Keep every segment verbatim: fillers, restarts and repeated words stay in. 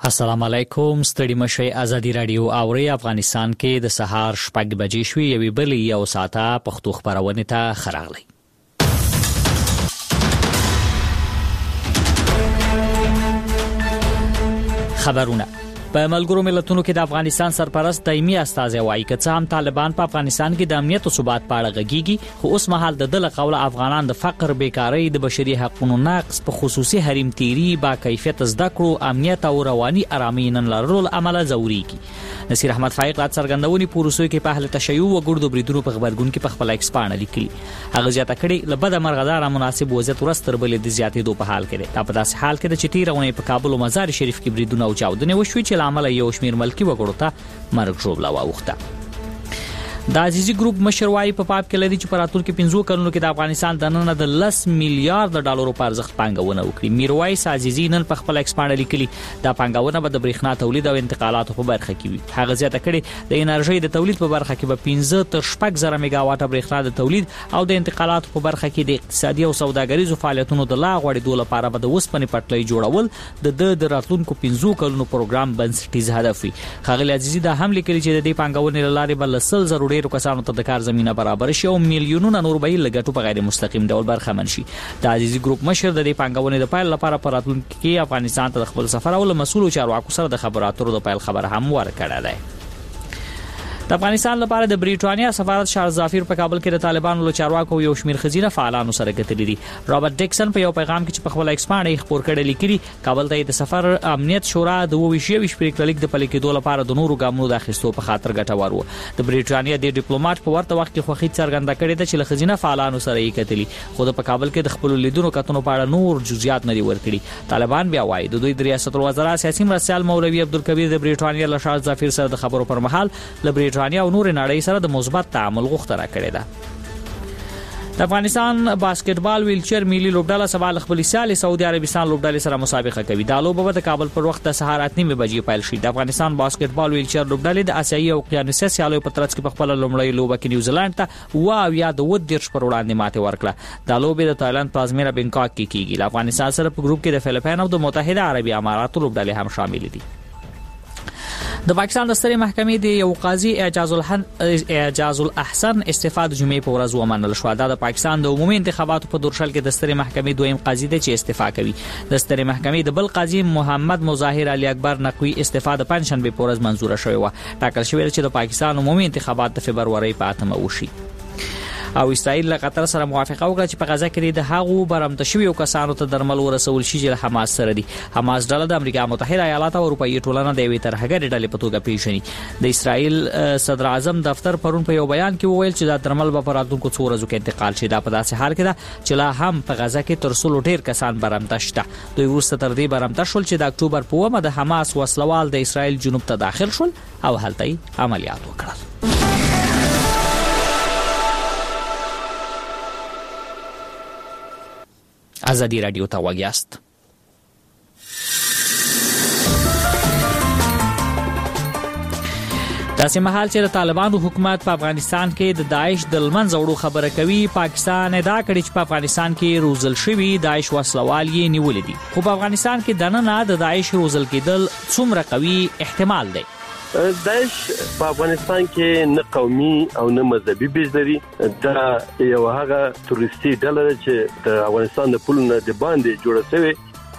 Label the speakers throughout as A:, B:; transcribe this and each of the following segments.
A: السلام علیکم. ستړي مشي ازادي رادیو اوري افغانستان کې د سهار شپږ بجې شوې یوې بلې یو ساعته پښتو خبرونه ته خراغلی. خبرونه په ملګرو ملتونو کې د افغانستان سرپرست دایمي استازی وایي چې هم طالبان په افغانستان کې د امنیت او ثبات په اړه غږیږي، خو اوس مهال د دله قوله افغانان د فقر، بیکاری، د بشري حقوقو نقض، په خصوصي حریم تیری، با کیفیت زده کړو، امنیت او رواني آرامي نن لرلو عمله ضروريږي. نصیر احمد فائق د څرګندونې پروسو کې په اهل تشیع او ګردو بریدونو په خبرګون کې په خپل ایکس پاڼه لیکلي. هغه زیاته کړي لبد مرغدار مناسب وضعیت ورستر بلې د زیاتې دوه په حال کې ده. په داسې حال کې د چټیرونه په کابل او مزار شریف کې بریدونه او چاودنې وشوي چې عمل یو شمیر ملکی وګړو ته مرګ ژوبله واوښته. د عزیزي ګروپ مشر وايي په پاپ کې لري چې په راتلونکو پنځو کلونو کې د افغانستان د نن د لس میلیارډ ډالرو په ارزښت پانګونه وکړي. میرویس عزیزي نن په خپل ایکسپانډ لیکلي دا پانګونه به د برېښنا تولید او انتقالاتو په برخه کې وي. هغه زیاته کړي د انرژي د تولید په برخه کې به پنځه تر شپږ زره میگا واټه برېښنا د تولید او د انتقالاتو په برخه کې د اقتصادي او سوداګریزو فعالیتونو د لا غوړېدو لپاره به د وسپنې پټلۍ جوړول د د راتلونکو پنځو کلونو پروګرام بنسټیز هدف وي. ښاغلي عزیزي دا هم لیکلي چې د دې پانګونې لارې به لسل ضروري ډیرو کسانو ته د کار زمينه برابر شي او میلیونونه نور به لګټو په غیر مستقیم ډول برخمن شي. د عزیزي ګروپ مشر د دې پانګونې د پایل لپاره په راتلونکي کې افغانستان ته خپل سفر او مسؤل چارواکو سره د خبرو د پایل خبر هم ورکړه ده. د افغانستان لپاره د بریټانیا سفارت شار ظافیر په کابل کې د طالبانو له چارواکو یو شمیر خزینه فعالانو سره کتلې دي. رابرټ ډیکسن په یو پیغام کې چې په خپل ایکسپانډ خبر کړی لیکلي کابل ته د سفر امنیت شورا د وویشي پریکړلیک د پلي کېدو لپاره د نورو ګامونو د اخیستو په خاطر ګټور وو. د بریټانیا د ډیپلوماټ په ورته وخت کې خوخي څرګنده کړې ده چې له خزینه فعالانو سره یې کتلې، خو په کابل کې د خپل لیدونو کتنو په اړه نور جزئیات نه دي ورکړي. طالبان بیا وایي د دوی د ریاست الوزرا سیاسي مرستیال مولوي عبدالکبیر د بریټانیا له شار ظافیر سره د خبرو پر مهال له بریټانیا او نور نړۍ سره د مثبت تعامل غوښتنه کړې ده. د افغانستان باسکټبال ویلچر ملي لوبډله سبا خپل سیالي سعودي عربستان لوبډلې سره مسابقه کوي. دا لوبه د کابل پر وخت د سهار اته نیمه بجې پیل شي. د افغانستان باسکټبال ویلچر لوبډلې د آسیایي او اقیانوسي سیالیو په ترڅ کې په خپل لومړی لوبه کې نیوزیلند ته واو یا د ودیرش پر وړاندې ماته ورکړه. دا لوبه د تایلند پلازمینه بینکاک کې کیږي. د افغانستان سره په ګروپ کې د فلیپین او د متحده عربي اماراتو لوبډلې هم شامل دي. د پاکستان د سترې محکمې د یو قاضي اعجاز الحسن اعجاز الاحسن استعفا د جمعې په ورځ ومنل شو. دا د پاکستان د عمومي انتخاباتو په دورشل کې د سترې محکمې دویم قاضي دی چې استعفا کوي. د سترې محکمې د بل قاضي محمد مظاهر علي اکبر نقوي استعفا د پنځشنبه په ورځ منزور شوی و. ټاکل شوی چې د پاکستان عمومي انتخابات د فبرवरी په اتمه وشي. او اسرائیل له قطر سره موافقه وکړه چې په غزه کې د هغو برمته شویو کسانو ته درمل ورسول شي چې حماس سره دي. حماس ډله د امریکا متحده ایالات او اروپאי ټولنه د یوې ترهګرې ډلې په توګه پیژني. د اسرائیل صدر اعظم دفتر پرون په یو بیان کې وویل چې دا درمل به په راتلونکو څو ورځو کې انتقال شي. دا په داسې حال کې ده چې لا هم په غزه کې تر څو ډیر کسان برمته شته. دوی وروسته تر دې برمته شول چې د اکتوبر په اوومه د حماس وسلوال د اسرائیل جنوب ته داخل شول او هلته عملیات وکړل. ازادي رادیو ته وګیاست. داسې مهال چې د طالبانو حکومت په افغانستان کې د داعش د لمنځه وړو خبره کوي، پاکستان ادعا کړې چې په افغانستان کې روزل شوي داعش وسلوال یې نیولې دي، خو په افغانستان کې دننه د داعش روزل کېدل څومره قوي احتمال دی.
B: داعش په افغانستان کې نه قومي او نه مذهبي بیز لري. دا یو هغه تورستي ډله چې د افغانستان د پولو نه د باندې جوړه شوې.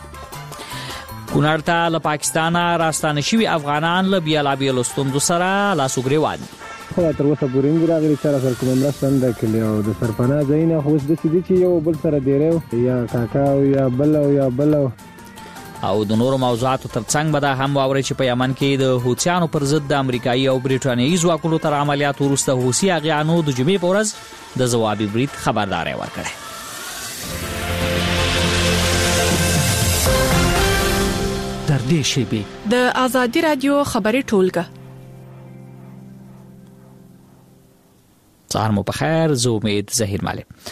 A: کونړ ته له پاکستانه راستانه شوي افغانان له بیلابیلو ستونزو سره لاسوګریوان دي.
C: خو تر اوسه پورې موږ راغلي چې سره کومه مرسته نه کړې او د سرپناه ځایونه خو د سې دي چې یو بل سره ډیرو یا کاکا او یا بل او یا بل
A: او د نورو موضوعاتو ترڅنګ به دا هم واوري چې په یمن کې د حوثیانو پر ضد د امریکایي او بریټانیایي ځواکونو تر عملیاتو وروسته حوثي اغیانو د جمعې په ورځ د ځوابي برید خبرداری ورکړه.
D: در دې شیبې
E: د ازادي رادیو خبري ټولګه.
A: سهار مو په خیر. زه امید زهیر مالک.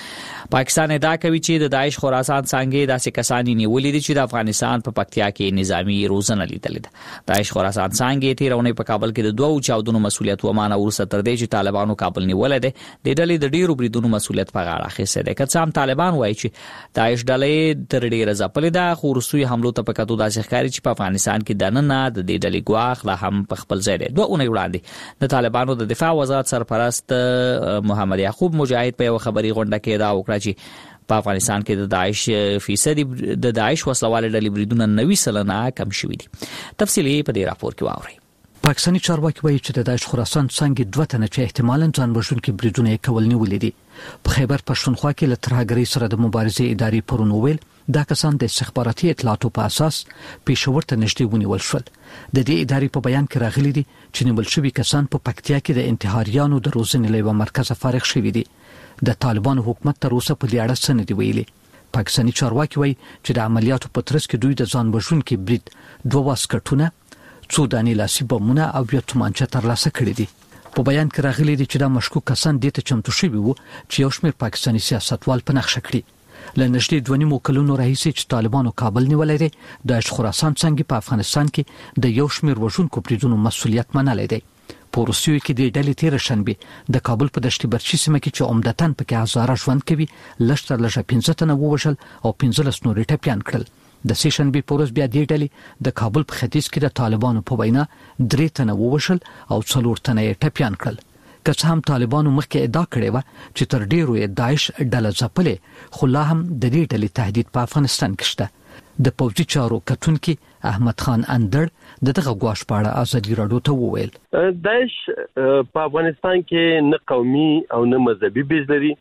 A: پاکستان ادعا کوي چې د داعش خراسان څنګه داسې کسانی نیولې دي چې د افغانستان په پکتیا کې نظامی روزنه لیدلې ده. داعش خراسان څنګه تیرونه په کابل کې د دوه چاودنو مسولیت ومانه ورسره تر دې چې طالبانو کابل نیولې ده. د ډلې د ډیرو بریدونو مسولیت په غاړه اخیسته ده. که څه هم طالبان وایي چې داعش ډلې تر ډیره ځپلې ده، خو روسي حملو ته په کتو داسې ښکاري چې په افغانستان کې دننه د دې ډلې ګواښ لا هم په خپل ځای دی. دوه اونۍ وړاندې د طالبانو د دفاع وزارت سرپرست محمد یعقوب مجاهد په یو خبري غونډه کې دا وکړه چې په افغانستان کې د داعش فیصدي د داعش وسلواله ډلې بریدونه نوي سلنه کم شوي دي. تفصیلی په دې راپور کې واورئ.
D: پاکستاني چارواکي وایي چې د داعش خراسان څنګه دوه تنه چې احتمالاً ځان وژونکي بریدونه کول نیولې دي. په خیبر پښتونخوا کې له ترهګرۍ سره د مبارزې ادارې پرون ویل دا کسان د استخباراتي اطلاعاتو په اساس پېښور ته نږدې ونیول شول. د دې ادارې په بیان کې راغلي دي چې نیول شوي کسان په پکتیا کې د انتحاریانو د روزنې له یوه مرکزه فارغ شوي دي. د طالبانو حکومت تر اوسه په دې اړه څه نه دي ویلي. پاکستاني چارواکي وایي چې د عملیاتو په ترڅ کې دوی د ځان وژونکي برید دوه واسکټونه، څو دانې لاسي بمونه او یو تومانچه ترلاسه کړي دي. په بیان کې راغلي دي چې دا مشکوک کسان دې ته چمتو شوي وو چې یو شمېر پاکستاني سیاستوال په نقشه کړي. له نږدې دوه نیمو کلونو راهیسې چې طالبانو کابل نیولی دی، داعش خراسان څنګه په افغانستان کې د یو شمېر وژونکو بریدونو مسؤلیت منلی دی. په روسیو کې د ډلې تیر شنبه د کابل په دشتي برچي سیمه کې چې عمدتاً پکې هزاره ژوند کوي لږ تر لږه پنځه تنه ووژل او پنځلس نور ټپیان کړل. د سې شنبه په ورځ بیا د ډلې د کابل په ختیځ کې د طالبانو په وینا درې تنه ووژل او څلور تنه ټپیان کړل. که څه هم طالبانو مخکې ادعا کړې و چې تر ډیرو یې داعش ډله ځپلې، خو لا هم د دې ډلې تهدید په افغانستان کې شته. د پوځي چارو کتونکي احمد خان اندړ د دغه غواش په اړه ازادي راډیو ته وویل
B: داعش په افغانستان کې نه قومي او نه مذهبي بیز لري.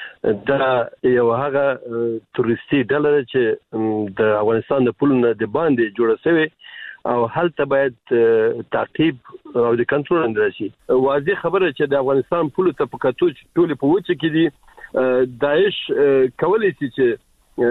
B: دا یو هغه تروریستي ډله چې د افغانستان د پولونو د باندې جوړه شوی او هلته باید تعقیب او د کنټرول اندر شي. واضح خبره چې د افغانستان پولو ته په کتو ټول په وچه کې دي. داعش کولای شي چې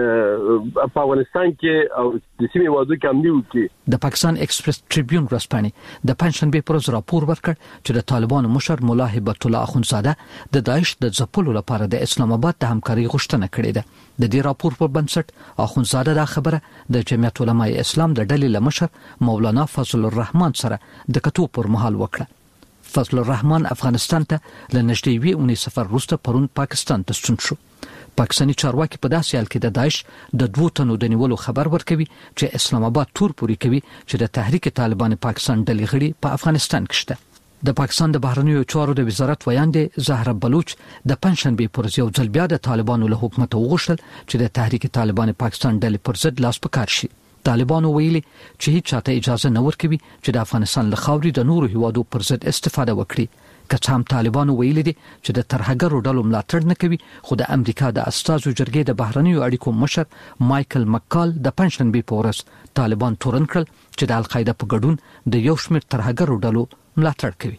B: په افغانستان کې او د سیمې وادو کې عملي وکړي.
D: د پاکستان ایکسپریس ټریبیون ورځپاڼې د پنځشنبه پر ورځ راپور ورکړ چې د طالبانو مشر مولا هبت الله اخونزاده د داعش د ځپلو لپاره د اسلام آباد د همکاري غوښتنه کړې ده. د دې راپور پر بنسټ اخونزاده دا خبره د جمعیت علماء اسلام د ډلې له مشر مولانا فضل الرحمن سره د کتو پر مهال وکړه. فضل الرحمن افغانستان ته له نږدې وی اونۍ سفر وروسته پرون پاکستان ته ستون شو. پاکستاني چارواکي په داسې حال کې د داعش د دوه تنو د نیولو خبر ورکوي چې اسلام آباد تور پوري کوي چې د تحریک طالبان پاکستان ډلې غړي په افغانستان کې شته. د پاکستان د بهرنیو چارو د وزارت ویاندې زهره بلوچ د پنځشنبه پر ورځ یو ځل بیا د طالبانو له حکومت وغوښتل چې د تحریک طالبان پاکستان ډلې پر ضد لاس پکار شي. طالبانو ویلي چې هیڅ چاته اجازه نه ورکوي چې د افغانستان له خاورې د نورو هیوادو پر ضد استفاده وکړي. که څه هم طالبانو ویلي دي چې د ترهګرو ډلو ملاتړ نه کوي، خو د امریکا د استازو جرګې د بهرنیو اړیکو مشر مایکل مکال د پنځشنبه په ورځ طالبان تورن کړل چې د القاعده په ګډون د یو شمېر ترهګرو ډلو ملاتړ کوي.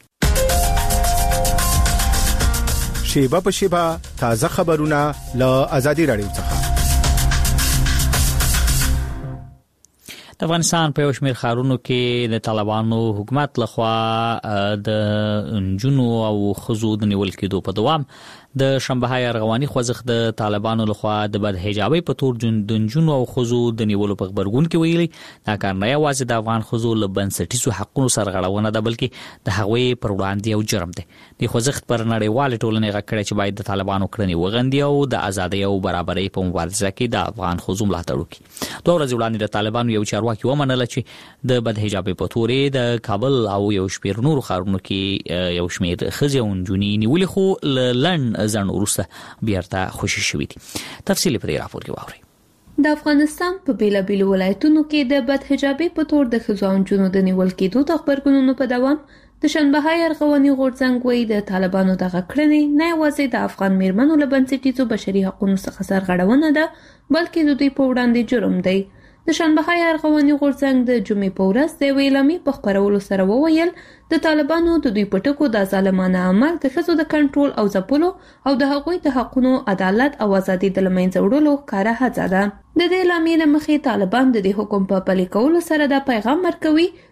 F: شیبه په شیبه تازه خبرونه له آزادي راډیو څخه.
A: د افغانستان په یو شمېر ښارونو کې د طالبانو حکومت لخوا د نجونو او ښځو د نیول کېدو په دوام د شنبههای ارغواني خوځښت د طالبانو لخوا د بد حجابۍ په تور د نجونو او ښځو د نیولو په خبرګون کې ویلي دا کار نه یوازې د افغان ښځو له بنسټیزو حقونو سرغړونه ده بلکې د هغوی پر وړاندې یو جرم دی. د خوځښت پر نړیوالې ټولنې غږ کړی چې باید د طالبانو کړنې وغندي او د ازادۍ او برابرۍ په مبارزه کې د افغان ښځو ملاتړ وکړي. دوه ورځې وړاندې د طالبانو یو چارواکي ومنله چې د بد حجابۍ په تورې د کابل او یو شمېر نورو ښارونو کې یو شمېر ښځې او نجونې نیولې، خو له لنډ ځنډ وروسته بیرته خوشي شوي دي. تفصیل په دې راپور کې واورئ.
G: د افغانستان په بیلابیلو ولایتونو کې د بد حجابۍ په تور د ښځو او نجونو د نیول کېدو د خبرګونونو په دوام د شنبههای ارغواني غورځنګ وایي د طالبانو دغه کړنې نه یوازې د افغان میرمنو له بنسټیزو بشري حقونو څخه سرغړونه ده بلکې د دوی په وړاندې جرم دی. د شنبههای ارغواني غورځنګ د جمعې په ورځ د یوې اعلامیې په خپرولو سره وویل د طالبانو د دوی په ټکو دا ظالمانه عمل د ښځو د کنټرول او ځپلو او د هغوی د حقونو عدالت او ازادۍ د له منځه وړلو ښکاره هڅه ده. د دې اعلامیې له مخې طالبان د دې حکم په پلي کولو سره دا پیغام ورکوي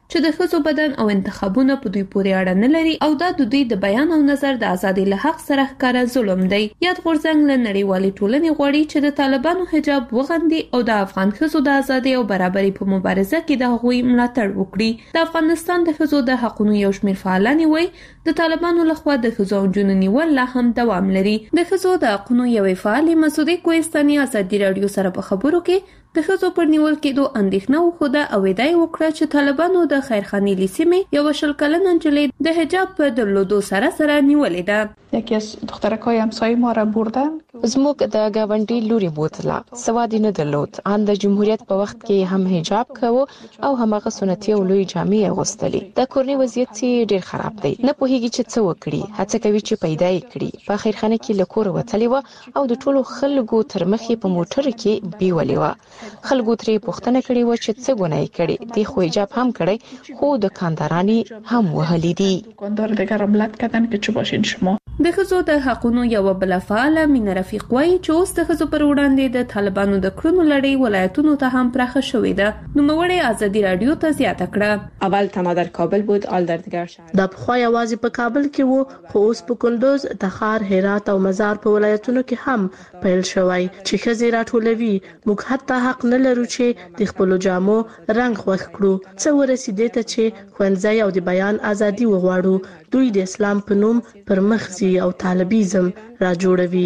G: چې د ښځو بدن او انتخابونه په دوی پورې اړه نه لري او دا د دوی د بیان او نظر د ازادۍ له حق سره ښکاره ظلم دی. یاد غورځنګ له نړیوالې ټولنې غواړي چې د طالبانو حجاب وغندي او د افغان ښځو د ازادۍ او برابرۍ په مبارزه کې د هغوی ملاتړ وکړي. د افغانستان د ښځو د حقوقو یو شمېر فعالان وایي د طالبانو لخوا د ښځو او نجونو نیول لا هم دوام لري. د ښځو د حقوقو یوې فعالې مسعودې کوهستاني ازادي راډیو سره په خبرو کې د ښځو پر نیول کېدو اندېښنه وښوده او ادعا یې وکړه چې طالبانو د خیرخانې لیسیمې یوه شل کلنه نجلۍ د حجاب په درلودو سره سره نیولې ده.
E: یکی از دخترکای همسایه ما را بردن.
H: زموږ د گاونډي لوري بوتله سواد نه درلود. ان د جمهوریت په وخت کې هم حجاب کوو او همغه سنتي او لوی جامې اغوستلې. د کورنۍ وضعیت ډېر خراب دی. نه پوهیږي چې څه وکړي. هڅه کوي چې پیدا یې کړي. په خیرخانه کې له کور وتلې و او د ټولو خلکو تر مخې په موټر کې بیولې و. خلکو ترې پوښتنه کړې و چې څه ګناه یې کړې. دی خو حجاب هم کړی خو د کاندارانی هم وهلې دي.
E: کاندار دیگر ملت کردن که چه باشین شما.
G: د ښځو د حقوقو یو بل فعاله مینه رفیق وایي چې اوس د ښځو پر وړاندې د طالبانو د کړنو لړۍ ولایتونو ته هم پراخه شوې ده. نوموړې ازادي راډیو ته زیاته کړه.
I: اول تنها در کابل بود، آل در دیگر شهر.
J: دا پخوا یوازې په کابل کې وو خو اوس په کندوز، تخار، هرات او مزار په ولایتونو کې هم پیل شوی چې ښځې راټولوي. موږ حتی حق نه لرو چې د خپلو جامو رنګ خوښ کړو. څه ورسېدې ته چې ښوونځی او د بیان ازادي وغواړو. دوی د اسلام په نوم پر مخ ځي او طالبیزم را جوړوي.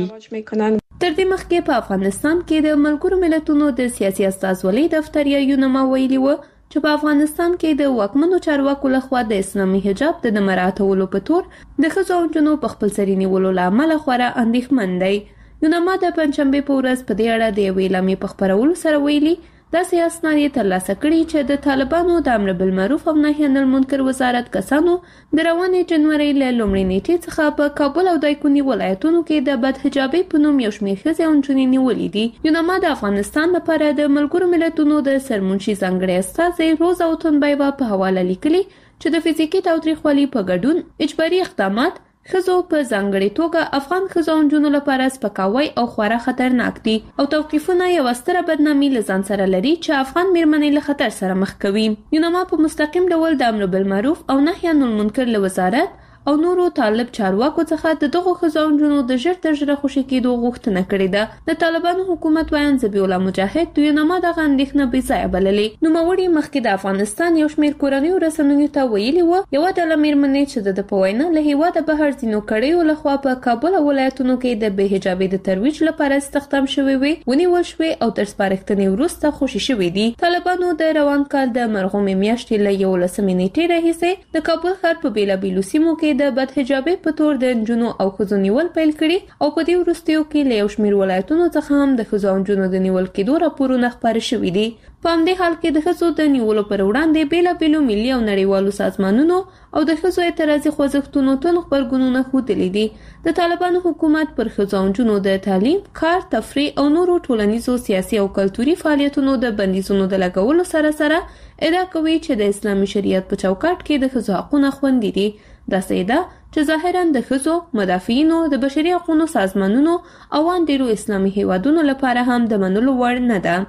G: تر دې مخکې په افغانستان کې د ملګرو ملتونو د سیاسي استازولۍ دفتر یا یونما ویلي و چې په افغانستان کې د واکمنو چارواکو لخوا د اسلامي حجاب د نه مراعاتولو په تور د ښځو او نجونو په خپلسري نیولو له امله خورا اندېښمن دی. یونما د پنجشنبې په ورځ په دې اړه د یوې اعلامیې په خپرولو سره ویلي داسې اسناد یې ترلاسه کړي چې د طالبانو د امر بالمعروف او نهي عن المنکر وزارت کسانو د روانې جنوري له لومړۍ نیټې څخه په کابل او دایکني ولایتونو کې د بدحجابۍ په نوم یو شمېر ښځې او نجونې نیولې دي. یونما د افغانستان لپاره د ملګرو ملتونو د سرمنشي ځانګړي استازی روزا اوتونبایوا په حواله لیکلي چې د فزیکي تاوتریخوالي په ګډون اجباري اقدامات ښځو په ځانګړې توګه افغان ښځو او نجونو لپاره سپکاوی او خورا خطرناک دي او توقیفونه یوه ستره بدنامي له ځان سره لري چې افغان میرمنې له خطر سره مخ کوي. یونما په مستقیم ډول د امر بالمعروف او نهي عن المنکر له وزارت او نورو طالب چارواکو څخه د دغو ښځو او نجونو د ژر تر ژره خوشي کېدو غوښتنه کړې ده. د طالبانو حکومت ویاند ذبیح الله مجاهد د یونما دغه اندېښنه بې ځایه بللې. نوموړي مخکې د افغانستان یو شمېر کورنیو رسنیو ته ویلي وو یوه ډله میرمنې چې د ده په وینا له هېواده بهر ځینو کړیو لخوا په کابل او ولایتونو کې د بې حجابۍ د ترویج لپاره استخدام شوې وې ونیول شوې او تر سپارښتنې وروسته خوشي شوې دي. طالبانو د روان کال د مرغومې میاشتې له یولسمې نیټې راهیسې د کابل ښار په بېلابېلو سیمو کې د بدحجابۍ په تور د نجونو او ښځو نیول پیل کړي او په دې وروستیو کې له یو شمېر ولایتونو څخه هم د ښځو او نجونو د نیول کېدو راپورونه خپاره شوي دي. په همدې حال کې د ښځو د نیولو پر وړاندې بېلابېلو ملي او نړیوالو سازمانونو او د ښځو اعتراضي خوځښتونو تون غبرګونونه ښودلي دي. د طالبانو حکومت پر ښځو او نجونو د تعلیم، کار، تفریح او نورو ټولنیزو سیاسي او کلتوري فعالیتونو د بندیزونو د لګولو سره سره ادعا کوي چې د اسلامي شریعت په چوکاټ کې د ښځو حقونه خوندي دي. داسې ادعا چې ظاهراً د ښځو، مدافعینو، د بشري حقوقو سازمانونو او ان ډېرو اسلامي هیوادونو لپاره هم د منلو وړ نه ده.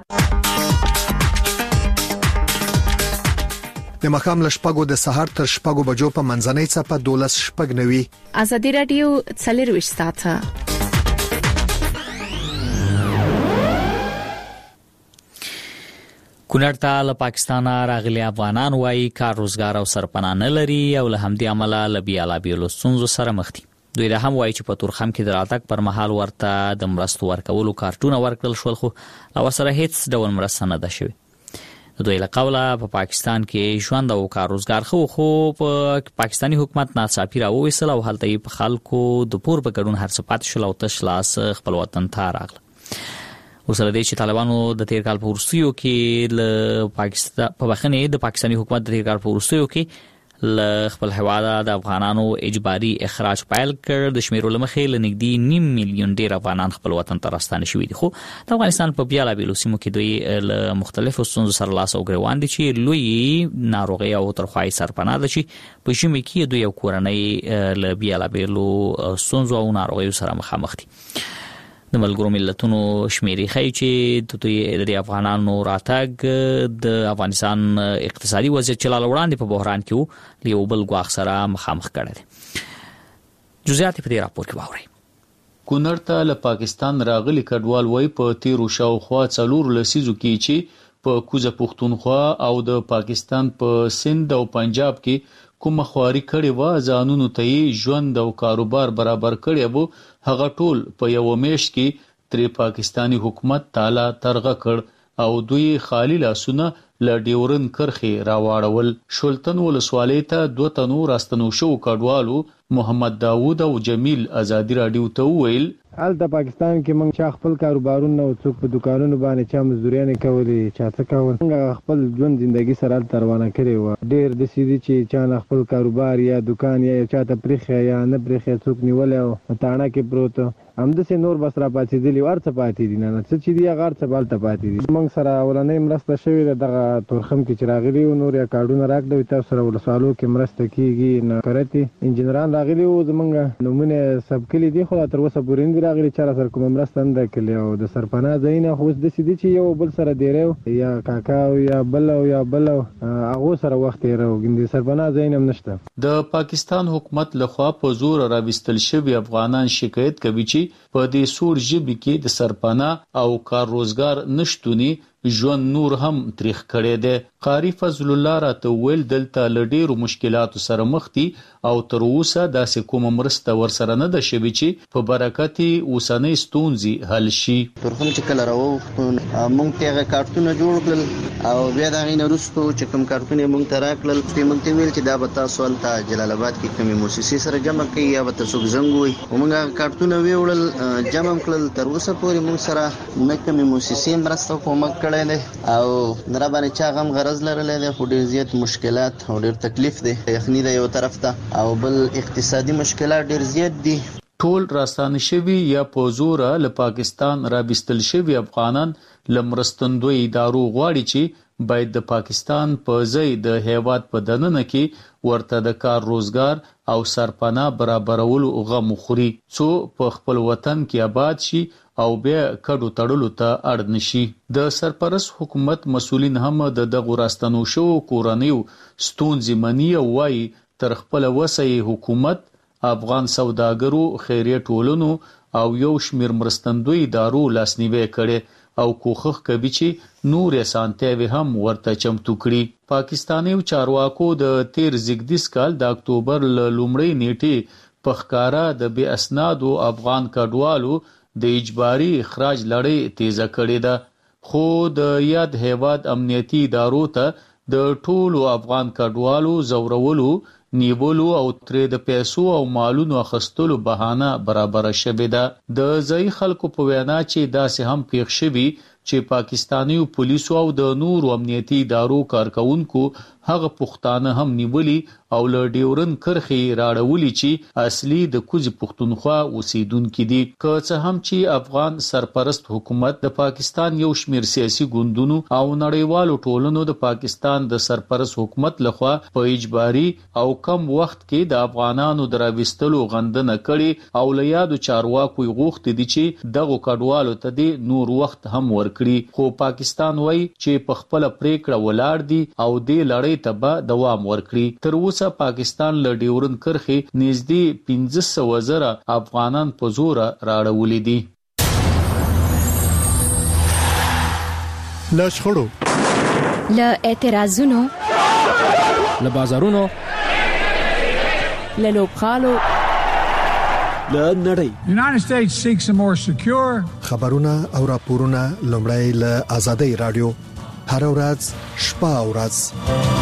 K: د مخام له شپږو د سهار تر شپږو بجو په منځنۍ څپه دولس شپږ نوي
E: ازادي راډیو څلرویشت ساعته.
A: کونړ ته له پاکستانه راغلي افغانان وایي کار روزګار او سرپناه نه لري او له همدې امله له بیلابېلو ستونزو سره مخ دي. دوی دا هم وایي چې په تورخم کې د راتګ پر مهال ورته د مرستو ورکولو کارتونه ورکړل شول خو له ورسره هیڅ ډول مرسته نه ده شوې. د دوی له قوله په پاکستان کې ژوند او کار روزګار خو خو په پاکستاني حکومت ناڅاپي راوویستل او هلته یې په خلکو د پور په ګډون هر څه پاتې شول او تش لاس خپل وطن ته راغله. ورسره دی چې طالبانو د تیر کال په وروستیو کې له پاکستان په بخښنې د پاکستاني حکومت د تیر کال په وروستیو کې له خپل هیواده د افغانانو اجباري اخراج پیل کړ. د شمیرو له مخې له نږدې نیم میلیون ډیر افغانان خپل وطن ته راستانه شوي دي خو د افغانستان په بیلابېلو سیمو کې دوی له مختلفو ستونزو سره لاس او ګریوان دي چې لوی ناروغي او ترخوایي سرپناه ده چې په ژمي کې دوی یو کورنۍ له بیلابېلو ستونزو او ناروغیو سره مخامخ دي. د ملګرو ملتونو شمیرې ښیي چې د افغانانو راتګ د افغانستان اقتصادي وضعیت چې لا وړاندې په بحران کې وو له یو بل ګواښ سره مخامخ کړی دی. جزئیات په دې راپور کې واورئ.
L: کونړ ته له پاکستان راغلي کډوال وای په تیرو شاوخوا څلور لسیزو کې چې په کوزه پښتونخوا او د پاکستان په سند او پنجاب کې کوم خواري کړي و ځانونو ته ژوند او کاروبار برابر کړي وو هغه ټول په یو میش کې تر پاکستانی حکومت تعالی ترغه کړ او دوی خالی لاسونه ل ډیورن کرخي راواړول. شولتن ولسوالۍ ته دوه تنو راستنو شو کډوالو محمد داوود او جمیل ازادي رادیو ته ویل
C: الته پاکستان کې موږ چا خپل کاروبارونه او څوک په دکانونو باندې چا مزدوريانه کولې چا څه کول څنګه خپل ژوند ژوندۍ سره روانه کړي و ډېر د سيدي چې چا خپل کاروبار یا دکان یا چا ته پرخه یا نه پرخه څوک نیول او تاڼه کې پروت همد سه نور بس را پاتې دي ورته پاتې دي نه څه چې دی غار څه بالته پاتې دي. موږ سره ولنې مرسته شوې دغه تورخم کې چراغلي او نور یا کارډونه راکړو تاسو سره ولسوالو کې مرسته کیږي نه کرتی انجنیران راغلي او زمونږ نمونه سب کلی دي خو تر اوسه پورې راغلي چا سره کوم مرسته نه کړي او د سرپناه زینه خو د سيدي چې یو بل سره دیرو یا کاکا یا بل او یا بل هغه سره وخت یې راو د سرپناه زینه نشته.
L: د پاکستان حکومت لخوا په زور راوستل شوی افغانان شکایت کوي چې په دې سور ژبې کې د سرپناه او کار روزګار نشټونی ژوند نور هم تاریخ کړي دي. قاری فضل الله راته ویل دلته لډیرو مشکلاتو سره مخ دي او تر اوسه داسې کوم مرسته ورسره نه ده شوی چې په برکت اوسنۍ ستونزې حل شي.
M: ترخم چې کله راو مونږ ته کارتونه جوړ کړل او بیا دا غي نرستو چې کوم کارتونه مونږ ته راکړل په مونږ ته ویل چې دا به تاسو ته جلال آباد کې کومې مؤسسې سره جمع کړئ یا به تاسو زنګوي مونږه کارتونه ویول جمع کړل تر اوسه پورې مونږ سره نه کومې مؤسسې مرسته کومه کړې او نره باندې چا غم غرض لرلې ده خو ډېر زیات مشکلات او ډېر تکلیف دي یخني د یو طرف ته او بل اقتصادي مشکلات ډېر زیات دي.
L: ټول راستانه شوی یا په زور له پاکستان را بستل شوی افغانان لمرستندوی ادارو غواړي چې باید د پاکستان په ځای د هیواد په دننه کې ورته د کار روزګار او سرپناه برابرولو غو مخوري څو په خپل وطن کې آباد شي او بیا کډو تړلو ته اړ نشي. د سرپرست حکومت مسولین هم د دغه راستنو شو کورانیو ستونزې منی او وايي تر خپل وسعي حکومت افغان سوداګرو خیریه ټولنو او یو شمیر مرستندوی ادارو لاسنیوي کړي او کوخخ کوي چې نور سانتیوي هم ورته چمتو کړي. پاکستاني چارواکو د تیر زیږدیز کال د اکتوبر لومړۍ نیټه په ښکارا د بے اسنادو افغان کډوالو د اجباري اخراج لړۍ تیزه کړې ده خو د یاد هیواد امنیتي ادارو ته د ټولو افغان کډوالو زورولو نیولو او ترې د پیسو او مالونو اخستلو بهانه برابر شوه ده. د ځای خلکو په وینا چې داسې هم پیښ شوی چې پاکستانی پولیسو او د نور امنیتي ادارو کارکونکو هغه پښتانه هم نیولي او له ډیورن کرخي راړولي چې اصلي د کوزي پښتونخوا اوسیدونکو دي. که څه هم چې افغان سرپرست حکومت د پاکستان یو شمیر سیاسي ګوندونو او نړیوالو ټولنو د پاکستان د سرپرست حکومت لخوا په اجباري او کم وخت کې د افغانانو دراوستلو غندنه کړي او له یادو چارواکو غوښتي دي چې دغه کډوالو ته د نور وخت هم ورکړي خو پاکستان وایي چې په خپل پریکړه ولاړ دي او د لړۍ ته به دوام ورکړي. تر اوسه پاکستان له ډیورن کرخي نږدې پنځه سوه زره افغانان په زور راړولي دي.
F: له شخړو
N: له اعتراضونو
O: له بازارونو
N: له لوبغالو
O: له نړۍ
P: United States seeks a more secure
K: خبرونه او راپورونه لومړی له آزادۍ رادیو هر ورځ شپه او ورځ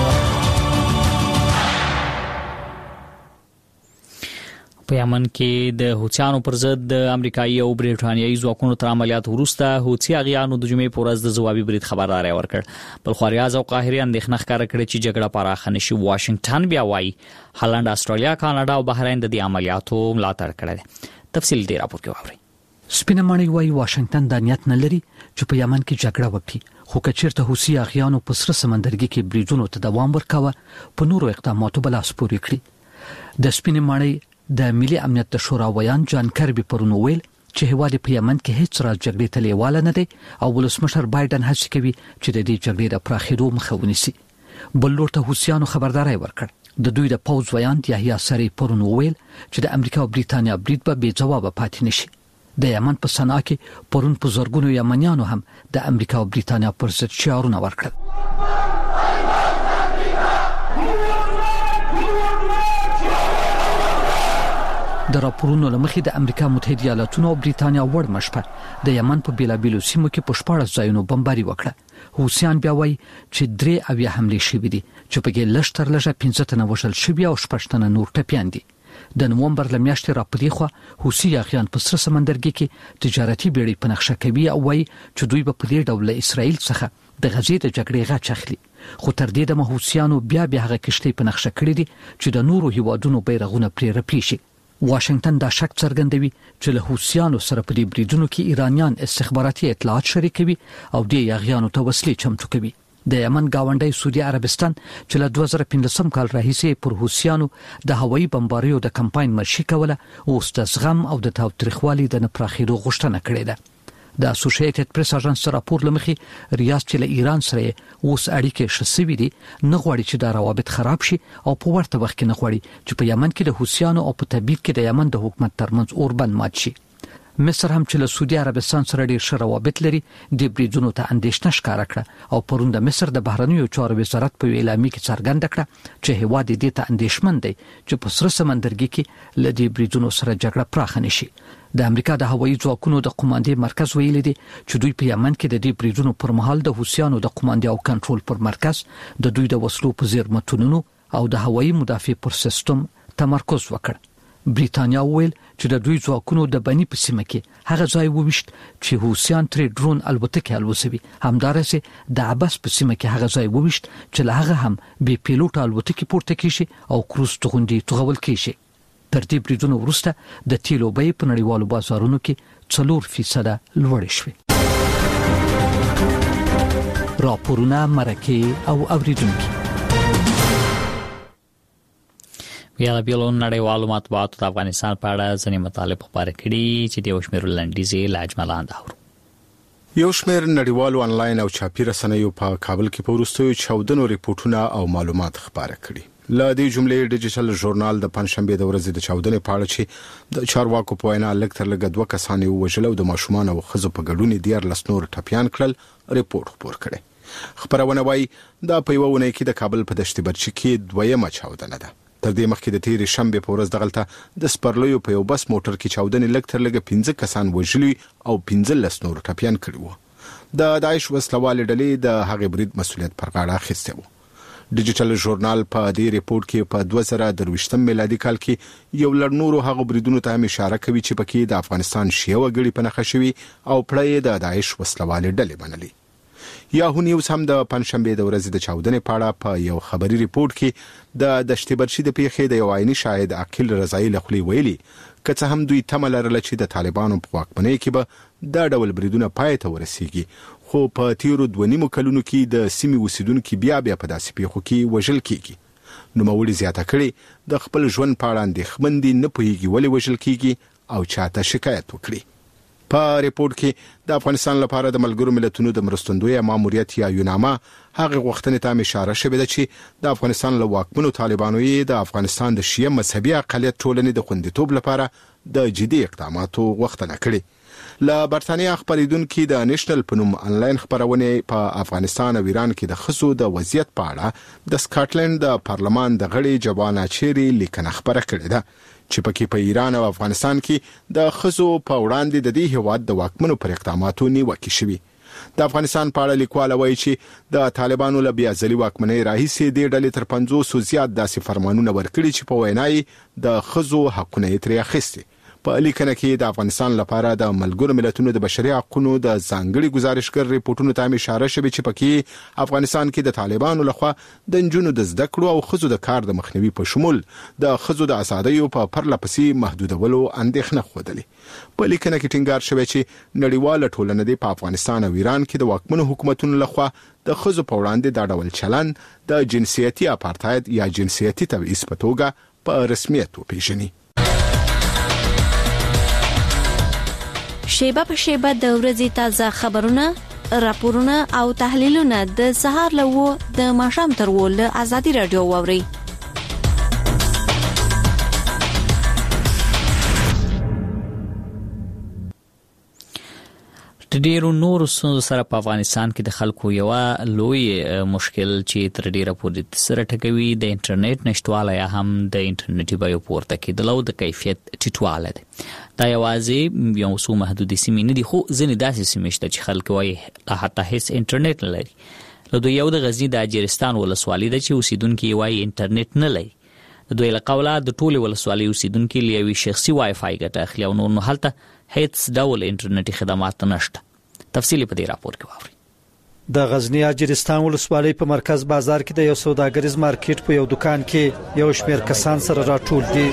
A: په یمن کې د حوثیانو پر ضد د امریکایي او بریټانیایي ځواکونو تر عملیات وروسته حوثي اغیانو د جمعې پر ورځ د ځوابي برید خبرداري ورکړ. بل خو ریاض او قاهره اندېښنه ښکاره کړې چې جګړه پراخه نشي. واشنگټن بیا وایي هالند، استرالیا، کاناډا او بحرین د دې عملیاتو ملاتړ کړی. تفصیل دې راپور کې واورئ.
D: سپینه ماڼۍ وایي واشنگټن د نیت نه لري چې په یمن کې جګړه وکړي خو کچیرته حوثي اغیانو په سره سمندرګي کې بریجونو ته دوام ورکاوه په نورو اقداماتو بل اس پورې کړی. د سپینه ماڼۍ د ملي امنیت د شورا ویان جان کربي پرونو ویل چې هیواد په یمن کې هیڅ راز جګړې ته لیواله نه دی او ولسمشر بایدن هڅه کوي چې د دې جګړې د پراخېدو مخه ونیسي. بل لور ته حوثیانو خبرداري ورکړ. د دوی د پوز ویان یحیی سری پرون وویل چې د امریکا او بریتانیا برید به بې جواب پاتې نشي. د یمن په صنعا کې پرون په زورګونو یمنیانو هم د امریکا او بریتانیا پر ضد شعارونه ورکړل. د راپورونو لمخې د امریکا متحده ایالاتونو او بریتانیا وړ مشپه د یمن په بیلابیلو سیمو کې په شپږ ځایونو بمباري وکړه. حوثیان بیا وایي چې درې اویا حملې شوې دي چې په کې لږ تر لږه پنځه تنه وژل شوي او شپږ تنه نور ټپیان دي. د نومبر له میاشتې راپدې خو حوثي یاغیان په سره سمندرګي کې تجارتي بیړۍ په نقشه کوي او وایي چې دوی به په دې ډول اسرائیل څخه د غزې د جګړې غاښ اخلي. خو تر دې د حوثیانو بیا بیا هغه کشتۍ په نقشه کړې دي چې د نورو هیوادونو بیرغونه پرې رپي شي. واشنگټن دا شک څرګندوي چې له حوثیانو سره په دې بریدونو کې ایرانیان استخباراتي اطلاعات شریکوي او د یاغیانو ته وسلې چمتو کوي. د یمن گاونډي سعودي عربستان چې له دوه زره پنځلسم کال راهیسې پر حوثیانو د هوایي بمباریو د کمپاین مشي کوله او د زغم او د تاوتریخوالي د نپراخېدو غوښتنه کړې ده. د اسوسییټډ پریس اژانس راپور لمخې ریاض چې له ایران سره اوس اړیکې شسوي دي نه غواړي چې دا روابط خراب شي او په ورته وخت کې نه غواړي چې په یمن کې د حوثیانو او په تبعید کې د یمن د حکومت ترمنځ اوربند مات شي. مصر هم چې له سعودي عربستان سره ډېر ښه روابط لري د بریدونو ته اندېښنه ښکاره کړه او پرون د مصر د بهرنیو چارو وزارت په اعلامیه کې څرګنده کړه چې هیواد دې ته اندېښمن دی چې په سره سمندرګي کې له دې بریدونو سره جګړه پراخه نشي. د امریکا د هوایي ځواکونو د قوماندې مرکز ویلي دی چې دوی په یمن کې د دې بریدونو پر مهال د حوثیانو د قوماندې او کنټرول پر مرکز د دوی د وسلو په زیرمتونونو او د هوایي مدافع پر سیستم تمرکز وکړ. بریتانیا ویل چې د دوی ځواکونو د بني په سیمه کې هغه ځای وویشت چې حوثیان ترې ډرون الوتکې الوځوي. همدارسه د عباس په سیمه کې هغه ځای وویشت چې له هغه هم بې پیلوټ الوتکې پورته کیږي او کروز توغندي توغول کیږي. تر دې بریدونو وروسته د تیلو بیې په نړیوالو بازارونو کې څلور فیصد لوړې شوې. راپورونه مرکه او اوریدونکو
A: بیا د بیلون نړیوالو مطبوعاتو د افغانستان په اړه ځینې مطالب خبرې کړي چې د وشمیر لنډیزي لاجملاند اورو.
F: یو شمېر نړیوالو انلاین او چاپی رسنیو په کابل کې په وروستیو چاودنو ریپورتونه او معلومات خبره کړي. له دې جملې ډیجیټل ژورنال د پنځشنبه د ورځې د چاودنې په اړه چې د چارواکو په وینا لږ تر لږه دوه کسان یې وژل او د ماشومان او ښځو په ګډون دیار لسنور ټپیان کړل ریپورت خبر کړي. خبرونه وايي دا په یو ونه کې د کابل په دشت برچی کې دویمه چاودنه ده. تر دې مخکې د تیرې شنبه په ورځ دغلته د سپرلیو په یو بس موټر کې چاودنې لږ تر لږه پنځه کسان وژلي او پنځه لسنور ټپیان کړي وو. د داعش وسلوالې ډلې د هغې برید مسؤلیت پر غاړه اخیستی وو. ډیجیټل ژورنال په دې ریپورت کې په دوه زره درویشتم میلادي کال کې یو لړ نورو هغو بریدونو ته اشاره کوي چې پکې د افغانستان شیعه وګړي په نښه شوي او پړه یې د داعش وسلوالې ډلې بنلي. یاهو نیوز هم د پنځشنبه د ورځې د چاودنې په اړه په یو خبري ریپورت کې د دشت برچی د پیښې د یو عیني شاهد عقیل رضایی لخوا ویلي که څه هم دوی تمه لرله چې د طالبانو په واکمنۍ کې به دا ډول بریدونه پای ته ورسیږي خو په تیرو دوه نیمو کلونو کې د سیمې اوسیدونکو بیا بیا په داسې پیښو کې وژل کیږي. نوموړي زیاته کړي د خپل ژوند په اړه اندېښمن دي نه پوهیږي ولې وژل کیږي او چاته شکایت وکړي. په ریپورت کې د افغانستان لپاره د ملګرو ملتونو د مرستندوی ماموریت یا یوناما هغه غوښتنې ته اشاره شوې ده چې د افغانستان له واکمنو طالبانو یې د افغانستان د شیعه مذهبي اقلیت ټولنې د خوندیتوب لپاره د جدي اقداماتو غوښتنه کړې. له برتانیا خبریدونکو د نېشنل په نوم انلاین خبرونه په افغانستان او ایران کې د خصو د وضعیت په اړه د سکاټلند د پارلمان د غړي جوانا چيري لیکنه خبره کړې ده چې پکې په ایران او افغانستان کې د خصو په وړاندې د دې هیواد د واکمنو پر اقداماتو نیوکه شوې. د افغانستان په اړه لیکوال وایي چې د طالبانو له بیا ځلي واکمنۍ راهیسې د ډلې تر پنځوس زیات داسې فرمانونه ورکړي چې په وینای د خصو حقونه یې ترې اخیستي. په لیکنه کې د افغانستان لپاره د ملګرو ملتونو د بشري حقوقو د ځانګړي گزارشګر ریپورتونو ته اشاره شوې چې پکې افغانستان کې د طالبانو لخوا د جنونو د زده کړو او خزو د کار د مخنیوي په شمول د خزو د ازادۍ په پرله پسې محدودولو اندېښنه خوده. په لیکنه کې ټینګار شوی چې نړیواله ټولنه د افغانستان او ایران کې د واکمنو حکومتونو لخوا د خزو په وړاندې د ډول چلن د جنسیتي اپارتاید یا جنسیتي تبعیض په توګه په رسمیت وپیژني.
N: شیبه په شیبه د ورځې تازه خبرونه، راپورونه او تحلیلونه د سهار له و د ماښام تر و له آزادي رادیو واوري.
A: ډیرو نورو ستونزو سره په افغانستان کې د خلکو یو لوی مشکل چې تر ډیره پورې سره ټکوي د انټرنیټ نشټوالی هم د انټرنیټي بیو پورته کېدلو د کیفیت ټیټوالی دی. دا یوازې یو څو محدودې سیمې نه دي، خو ځینې داسې سیمې شته چې خلک وایي لا حتی هیڅ انټرنیټ نه لري. له دوی یو د غزني د اجرستان ولسوالۍ ده چې اوسیدونکي یې وایي انټرنیټ نه لري. د دوی له قوله د ټولې ولسوالۍ اوسیدونکي له یوې شخصي وای فای ګټه اخلي او نور نو هلته هیڅ ډول انټرنیټي خدمات نشته. تفصیلی په دې راپور کې واوري.
Q: د غزنی اجرستان ولسوالۍ په مرکز بازار کې د یو سوداګریز مارکیټ په یو دکان کې یو شمېر کسان سره راټول دي.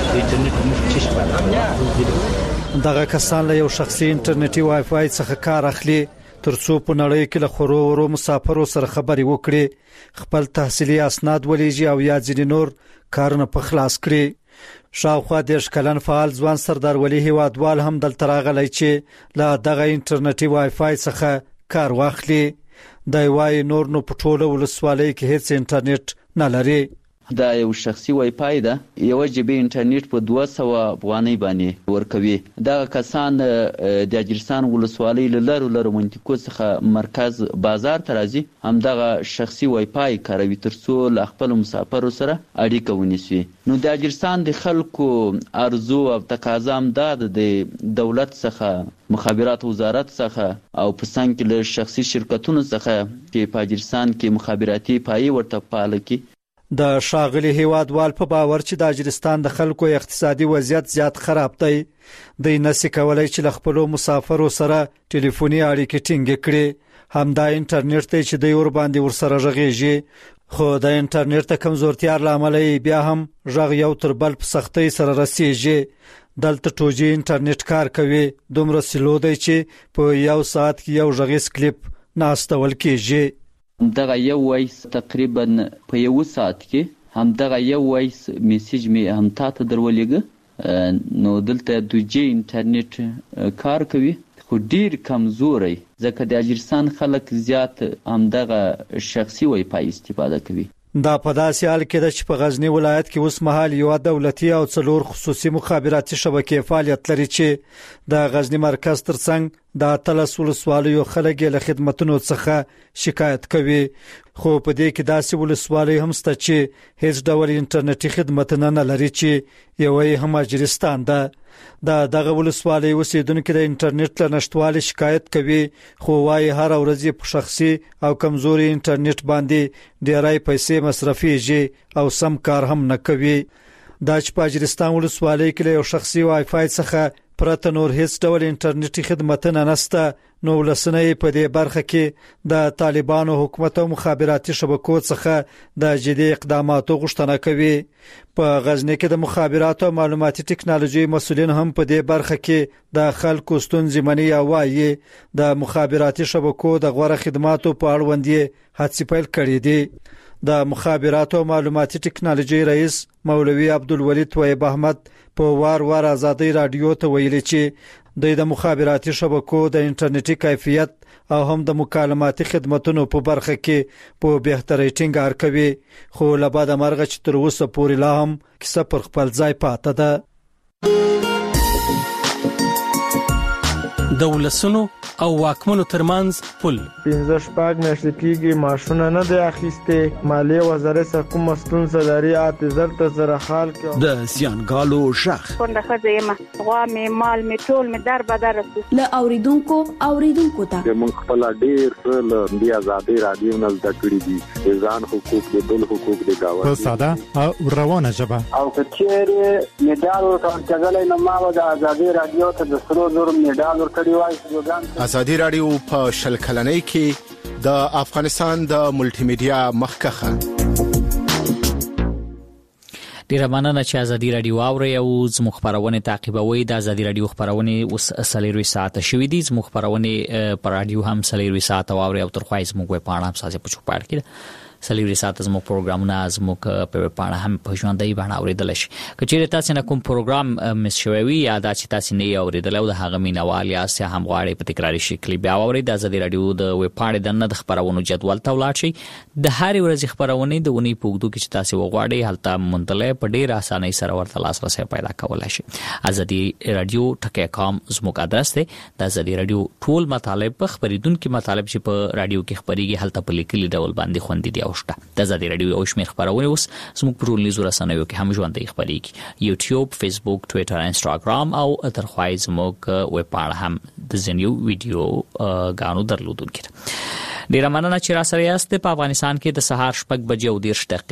Q: دغه کسان له یو شخصي انټرنیټي وای فای څخه کار اخلي ترڅو په نړۍ کې له خورو ورو مسافرو سره خبري وکړي، خپل تحصیلي اسناد ولېږي او یا ځینې نور کارونه په خلاص کړي. شاوخوا دېرش کلن فعال ځوان سردار ولی هیوادوال هم دلته راغلی چې له دغه انټرنیټي وای فای څخه کار واخلي. دی وایي نور نو په ټوله ولسوالۍ کې هیڅ انټرنیټ نه لري.
R: دا یو شخصي وای فای ده، یو جی بي انټرنیټ په دوه سوه افغانۍ باندې ورکوي. دغه کسان د اجرستان ولسوالۍ له لرو لرو منطقو څخه مرکز بازار ته راځي، همدغه شخصي وای فای کاروي ترڅو له خپلو مسافرو سره اړیکه ونیسي. نو د اجرستان د خلکو ارزو او تقاضا هم دا د دولت څخه، مخابرات وزارت څخه او په څنګ کې له شخصي شرکتونو څخه چې په اجرستان کې مخابراتي پایې ورته فعاله کړي.
Q: د ښاغلي هیوادوال په باور چې د اجرستان د خلکو اقتصادي وضعیت زیات خراب دی، دوی نشي کولای چې له خپلو مسافرو سره ټلیفوني اړیکې ټینګې کړي. همدا انټرنیټ دی چې دوی ور باندې ورسره غږیږي، خو د انټرنیټ د کمزورتیا له امله بیا هم غږ یو تر بل په سختۍ سره رسیږي. دلته ټوجي انټرنیټ کار کوي، دومره سلو دی چې په یو ساعت کې یو غږیز کلیپ ناستول کېږي.
R: دغه یو وایس تقریبا په یو ساعت کې هم دغه یو وایس میسیج می هم تاسو درولېګه. نو دلته د جی انټرنیټ کار کوي خو ډیر کمزوري، ځکه د اجرستان خلک زیات هم دغه شخصي وای فای استفاده کوي.
Q: دا په داسې حال کې ده چې په غزنی ولایت کې اوس مهال یو دولتي او څلور خصوصي مخابراتي شبکې فعالیت لري چې د غزنی مرکز ترڅنګ د اتلس ولسوالیو خلک له خدماتو څخه شکایت کوي. خو په دې کې داسې ولسوالۍ هم شته چې هیڅ ډول انټرنیټي خدمات نه لري چې یوې هم اجرستان ده. دا دغه ولسوالۍ اوسیدونکو د انټرنیټ له نشټوالي شکایت کوي، خو وايي هر ورځ په شخصي او کمزوري انټرنیټ باندې ډېرای پیسې مصرفيږي او سم کار هم نه کوي. دا چې په اجرستان ولسوالۍ کې یو شخصي وای فای څخه پرته نور هیڅ ډول انټرنیټي خدماتونه نشته، نو ولسنۍ په دې برخه کې د طالبانو حکومت او مخابراتي شبکو څخه د جدي اقداماتو غوښتنه کوي. په غزنی کې د مخابراتو او معلوماتي ټکنالوژي مسؤلین هم په دې برخه کې د خلکو ستونزې مني او وايي د مخابراتي شبکو د غوړه خدماتو په اړوند یې هڅې پیل کړې دي. د مخابراتو او معلوماتي ټکنالوژي رئیس مولوي عبدالولي طیب احمد په وار وار آزادي رادیو ته ویلي چې د مخابراتي شبکو د انټرنیټي کیفیت او هم د مکالماتي خدماتو په برخه کې په بهتري ټینګار کوي، خو له بعد مرغه چې تر اوسه پورې لا هم کیسه پر خپل ځای پاتې ده.
O: د ولسونو او واکمنو ترمنځ پل
S: پنځه شپږ میاشتې کېږي معاشونه نه دی اخیستې. مالیې وزارت څخه کومه ستونزه لري اته زر ته زره حال کې
O: د زیانګالو شخ
T: څنګه ښځه یم غوا مې مال مې ټول مې در بدر
U: له اوریدونکو اوریدونکو ته
V: موږ خپل ډیر څه له د آزادي رادیو نه زده کړی دي، ځان حقوق د بل حقوق د گاونډي
W: په ساده او روانه ژبه.
V: او کچېره میډال ورکړل نو ما د آزادي رادیو ته د سرو زر میډال ورکړی وای.
F: آزادي رادیو په شل کلنۍ کې د افغانستان د ملټي میډیا مخکخه.
A: ډیره مننه چې آزادي رادیو اوري او زموږ خبرونه تعقیبوي. د آزادي رادیو خبرونه اوس سلیروي ساعت شوې دي، زموږ خبرونه پر رادیو هم سلیروي ساعت اوري او تر خوای زموږ په اړه هم سازه پوښتنه کړه. سلیوري سات زمو پروګرامونه زمو په پاڼه هم په ژوندۍ باندې اوریدل شي. کچېره تاسو نه کوم پروګرام مس شوی یا دا چې تاسو نه اوریدل او د هغه مینوال یا سه هم غواړي په تکراري شکل بیا اورید د ازادي رادیو د ویب پاڼې د نه خبرونو جدول ته ولاړ شي. د هر ورځ خبرونه د ونی پوګدو کې چې تاسو وغواړئ هلته منتلې په ډیر اسانۍ سره ورته لاسرسي پیدا کولای شي. ازادي رادیو ټکی کام زموږ ادرس دی. د ازادي رادیو ټول مطالب په خبرېدونکو مطالب چې په رادیو کې خبريږي هلته په لیکلي ډول باندې خوندې دی اوشته. د ازادي رادیو او شمیر خبرونه اوس زموږ په ټولنیزو رسنیو کې هم ژوندۍ خبريږي. یوټیوب، فیسبوک، ټوئیټر، انستګرام او ترخوای زموږ ویب پاڼه هم د زنیو ویډیو غانو درلودونکو. ډیر مننه چې را سره یاست. په افغانستان کې د سهار شپږ بجې او دیرش دقیقې